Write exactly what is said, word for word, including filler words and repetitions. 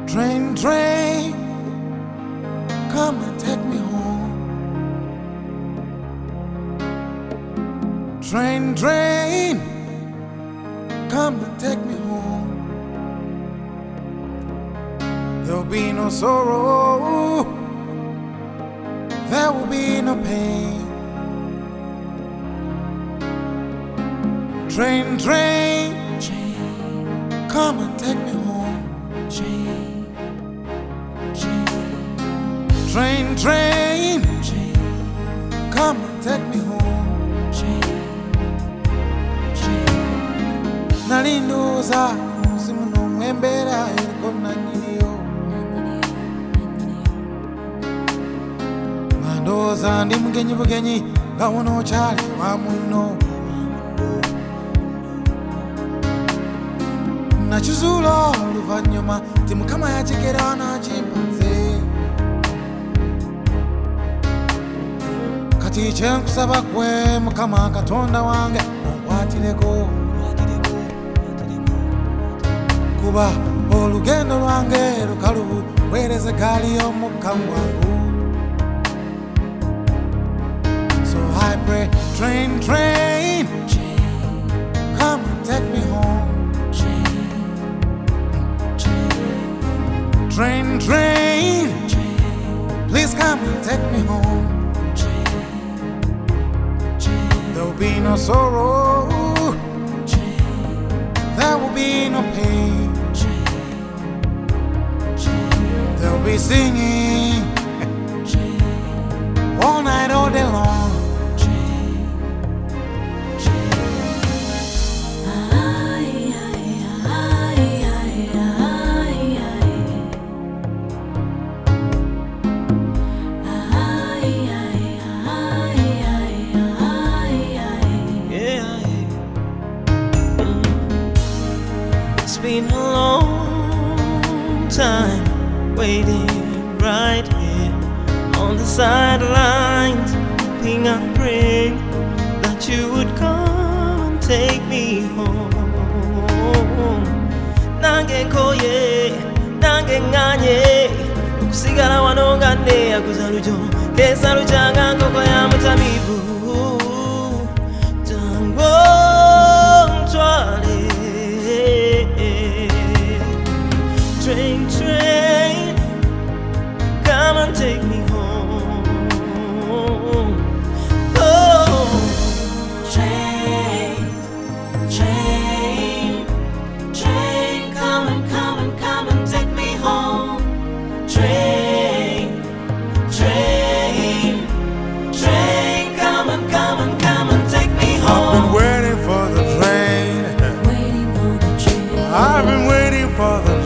Train, train, come and take me home. Train, train, come and take me home. There'll be no sorrow, there will be no pain. Train, train, come and take me home. Train, train, come and take me home. Nalindoza musimuno mwembera eriko nanyiniyo. Ndoza ndi mugenyi bugenyi nga wono kyali wa muno. Nakizuula oluvannyuma ti Mukama yakigera n'akimpanze. Kati kyenkusaba ggwe Mukama Katonda wange onkwatireko, kuba olugendo lwange lukalubu, weereza gaali y'omukka gwangu. So I pray, train, train, come and take me home. Train, train, please come and take me home. There'll be no sorrow, there will be no pain. There'll be singing all night, all day long. It's been a long time waiting right here on the sidelines, hoping and praying that you would come and take me home. Nange nkoye, nange nganye, okusigala wano nga nneeyaguza lujo, keesa lujanga nkoko ya mutamivu. Jangu ntwale. Train, train, come and take me home. Oh, train, train, train, come and come and come and take me home. Train, train, train, come and come and come and take me home. I've been waiting for the train, Waiting for the train. I've been waiting for the